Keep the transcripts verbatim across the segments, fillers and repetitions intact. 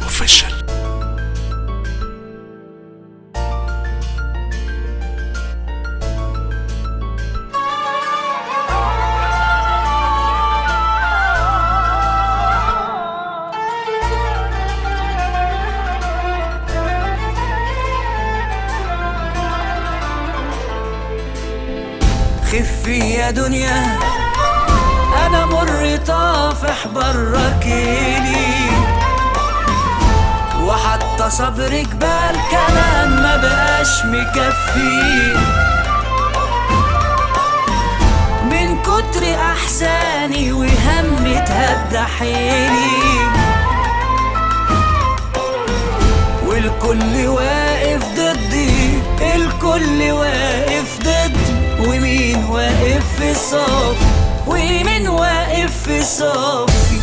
اوفيشال. خفي يا دنيا انا مر طافح بركيني، وحتى صبرك بالكلام ما بقاش مكفي، من كتر احزاني وهمي تهدى حيلي، والكل واقف ضدي، الكل واقف ضدي، ومين واقف في صفي ومين واقف في صفي.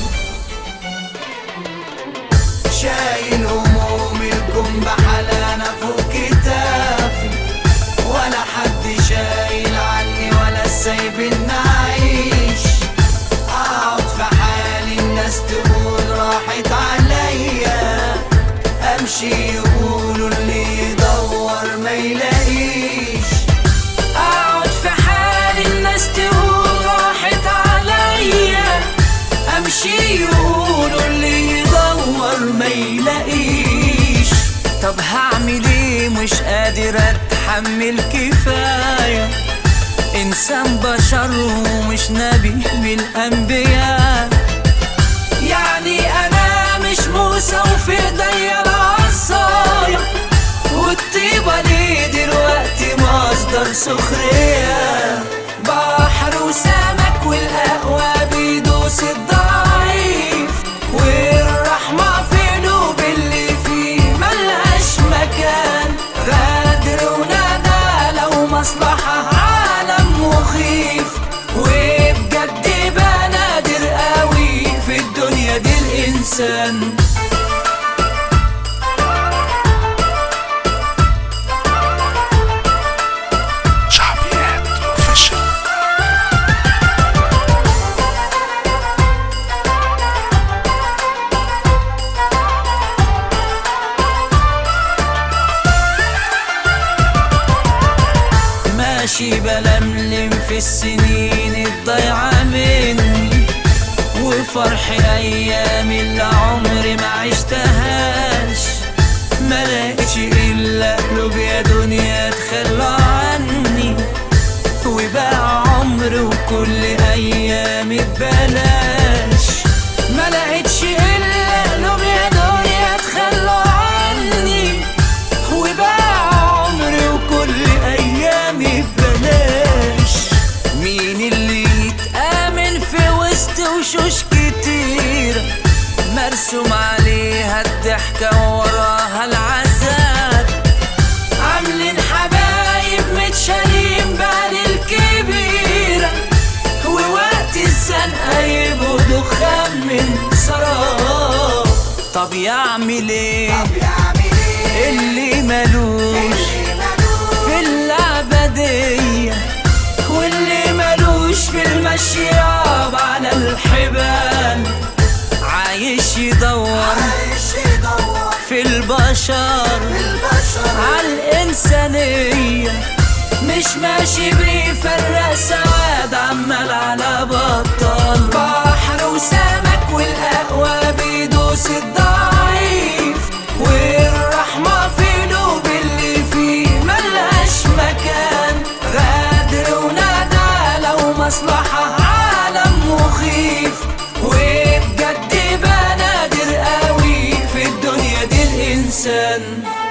شايل هموم الكون بحلانة فوق كتافي، ولا حد شايل عني ولا سايبني اعيش، اقعد في حالي الناس تقول راحت عليا، امشي يقولوا اللي يدور ما يلاقيش، اقعد في حالي الناس تقول راحت عليا، امشي يقولوا اللي يدور ما يلاقيش. طب هعمل ايه مش قادر اتحمل كفاية، انسان بشر ومش نبي من الانبياء، يعني انا مش موسى وفي ايديا العصاية، والطيبة ليه دلوقتي مصدر سخرية، بحر وسمك والاقوى بيدوس الضعيف، والرحمة في قلوب اللي فيه ملهاش مكان، غدر وندى لو مصلحة عالم مخيف، وبجد بنادر قوي في الدنيا دي الانسان. ماشي بلملم في السنين الضيعة مني، وفرح ايام اللي عمري ما عشتهاش، ما لقيتش الا قلوب يا دنيا تخلى عني، وباع عمري وكل ايامي ببلاش، ما لقيتش الا قلوب يا دنيا تخلى عني، وباع عمري وكل ايامي ببلاش. مين اللي يتآمن في وسط وشوش كتير مرسوم عليها الضحكة ووراها العذاب، عاملين حبايب متشالين بال الكبيرة، ووقت الزنقة يبقوا دخان من سراب. طب يعمل ايه اللي ملوش في اللعبة دي، واللي ملوش في المشي يابا على الحبال، عايش يدور في البشر عالإنسانية، مش ماشي بيفرق سواد عمال على بطال، بحر وسمك والأقوى بيدوس الضعيف، والرحمة في قلوب اللي فيه ملهاش مكان، غدر وندى لو مصلحة عالم مخيف، وبجد بنادر قوي في الدنيا دي الإنسان.